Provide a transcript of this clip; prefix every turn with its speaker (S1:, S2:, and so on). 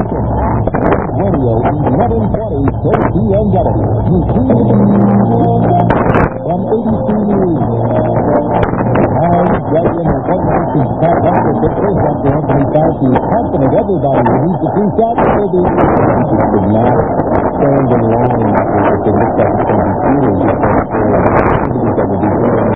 S1: Radio 1120 KTNW. From ABC News. William and Corporation Scott Hunter took first after Anthony Fauci is confident everybody who needs a flu shot will be. He could not stand in line for the significant computer.